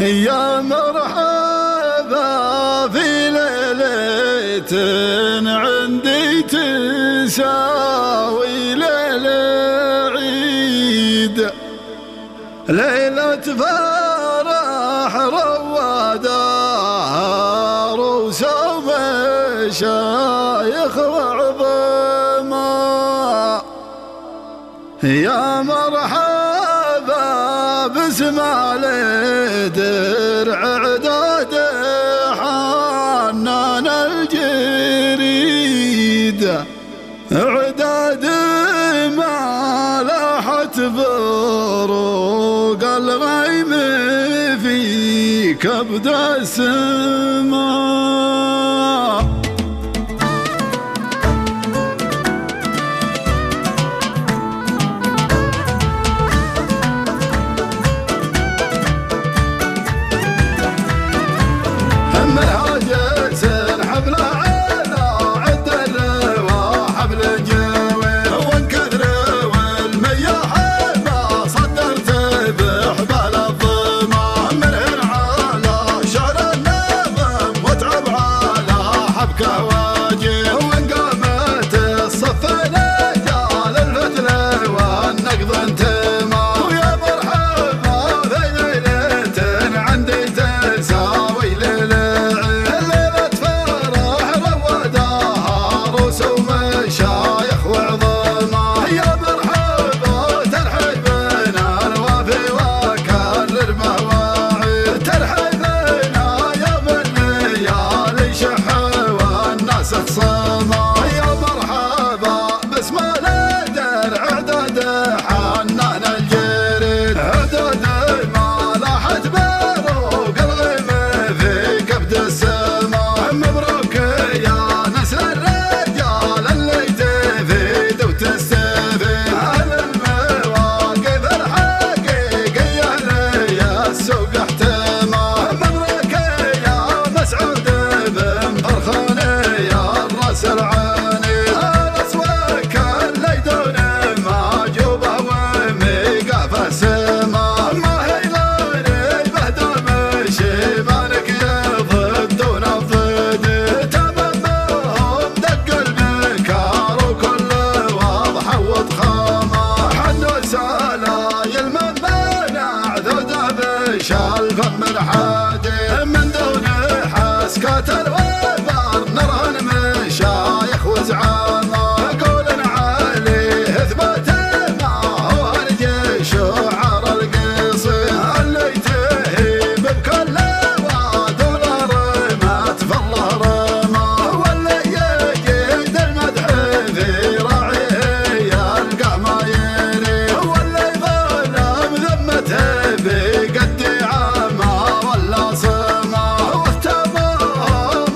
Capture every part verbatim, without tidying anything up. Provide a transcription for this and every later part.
يا مرحبا في ليلة عندي تساوي ليلة عيد، ليلة فرح روادها عروس ومشايخ وعظما. يا مرحبا باسم درع عداد حنان الجريد، عداد ما لاحت بروق الغيم في كبد السماء. الفم الحادي من دون حسكات الوبر نرهن مشايخ وزعامة، قول عليه اثبات ما هو الجيش وعار القصير اللي تهيب بكل واد والرمات فالله رمى، واللي يجد المدح في راعيه يلقى ما يري، واللي ظلم ذمته بقد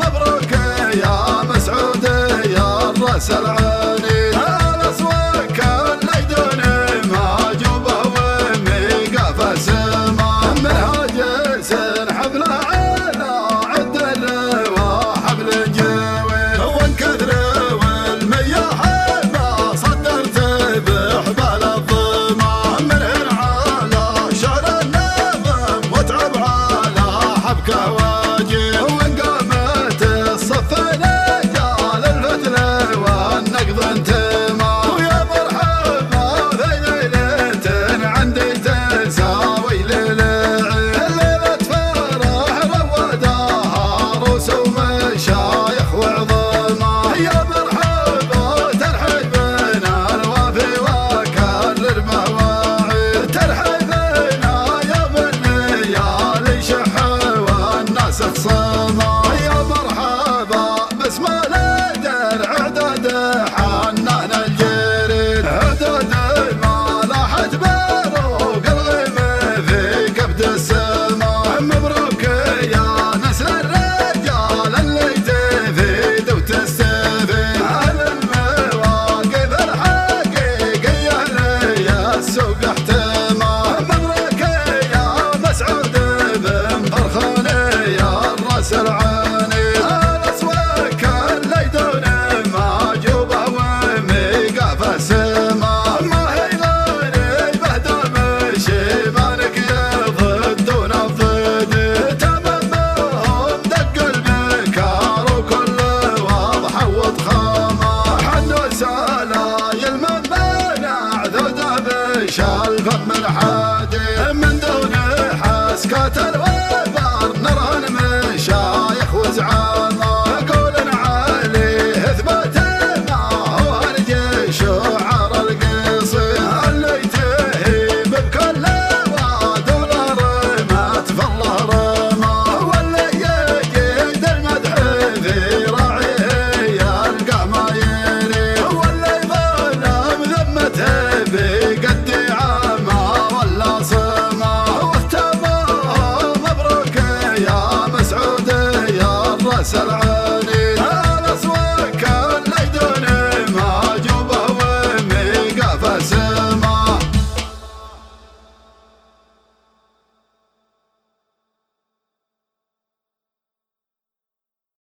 راس العين.